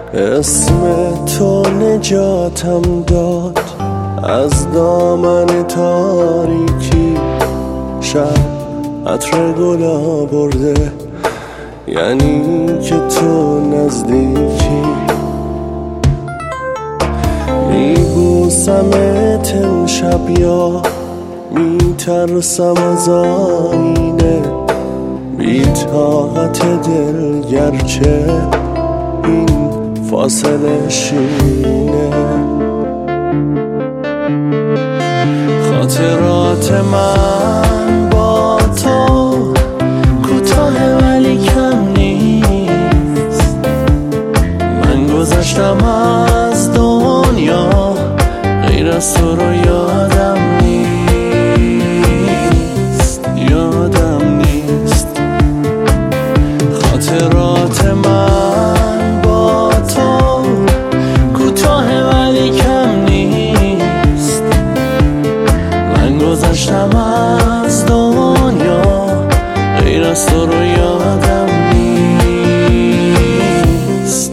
اسم تو نجاتم داد از دامن تاریکی. شب عطر گل آورده یعنی که تو نزدیکی. میبوسمت امشب یا میترسم از آینه. بی طاقت دل گرچه این فاصله شینه. خاطرات من با تو کوتاه ولی کم نیست. من گذشتم از دنیا غیر از تو رو یادم نیست. خاطرات من با تو کوتاه ولی کم نیست. من گذشتم از دنیا غیر از تو رو یادم نیست.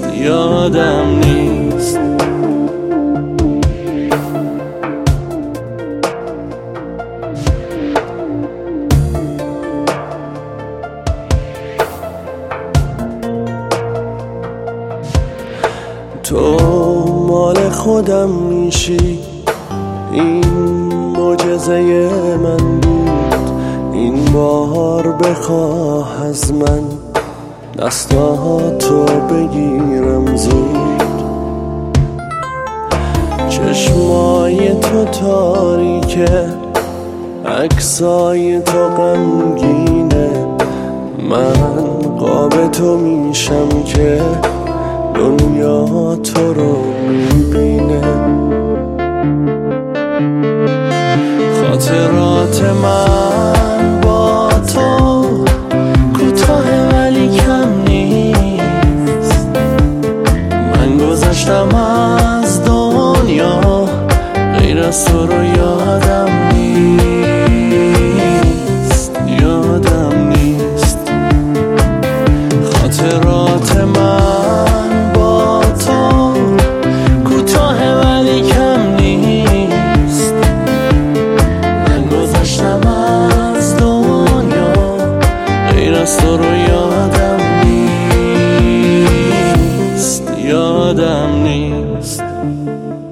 تو مال خودم میشی، این معجزه من بود. این بار بخواه از من دستاتو بگیرم زود. چشمای تو تاریکه، عکسای تو غمگینه. من قاب تو میشم که دنیا تو رو میبینه. خاطرات من با تو کوتاه ولی کم نیست. من گذشتم از دنیا غیر از تو رو یادم نیست. خاطرات من با تو کوتاه ولی کم نیست. من گذشتم از دنیا غیر از تو رو یادم نیست.